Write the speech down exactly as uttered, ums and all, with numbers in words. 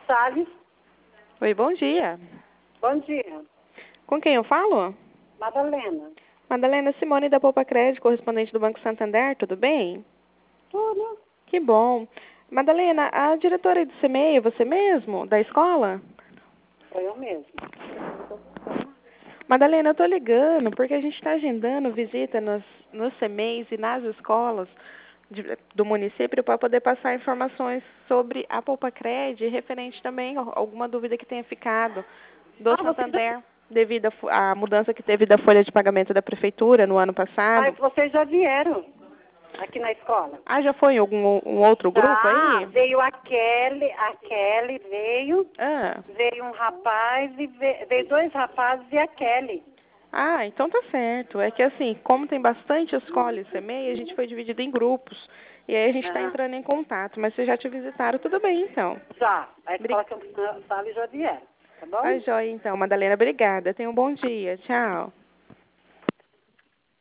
Salles. Oi, bom dia. Bom dia. Com quem eu falo? Madalena. Madalena Simone da Poupa Crédito, correspondente do Banco Santander, tudo bem? Tudo. Que bom. Madalena, a diretora de C M E I é você mesmo, da escola? Sou eu mesmo. Madalena, eu tô ligando porque a gente está agendando visita nos, nos C M E Is e nas escolas de- do município para poder passar informações sobre a Poupa Crédito, referente também a alguma dúvida que tenha ficado do Ah, vocês já, Santander, devido à fo- à mudança que teve da folha de pagamento da prefeitura no ano passado. mas vocês já vieram aqui na escola. Ah, já foi em algum um outro grupo Já, aí? veio a Kelly, a Kelly veio, Ah, veio um rapaz e veio, veio dois rapazes e a Kelly. ah, então tá certo. É que assim, como tem bastante escola e C M E I, a gente foi dividido em grupos. E aí a gente está Aham. entrando em contato. Mas vocês já te visitaram, tudo bem então. Já, a Bri- escola Campos Salles já vieram, tá bom? Tá joia então, Madalena. Obrigada. Tenha um bom dia. Tchau.